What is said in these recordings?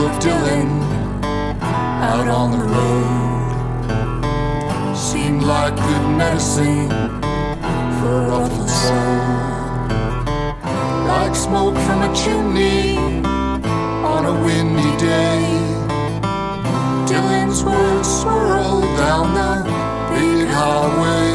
of Dylan out on the road seemed like good medicine for a ruffled soul. Like smoke from a chimney on a windy day, Dylan's words swirled down the big highway.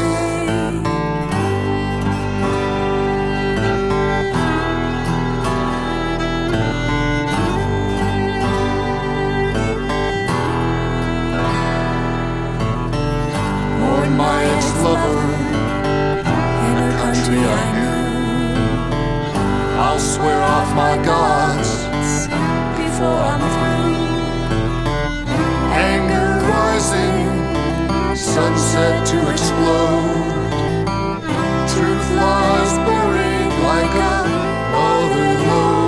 Mourn my ex-lover in a country I knew. I'll swear off my gods before I'm through. Anger rising, sunset to explode. Truth lies buried like another load.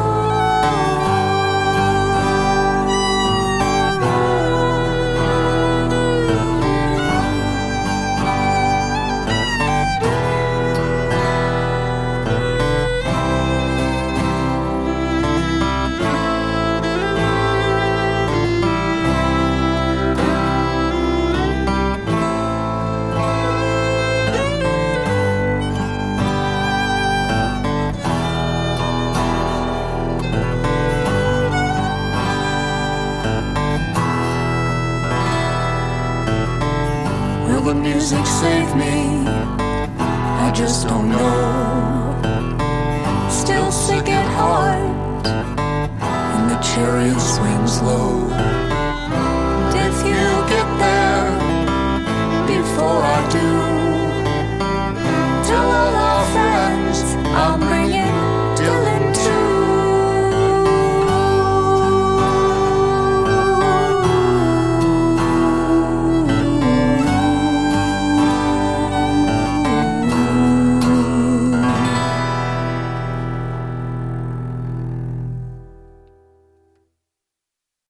Will the music save me? I just don't know. Still sick at heart, and the chariot swings low.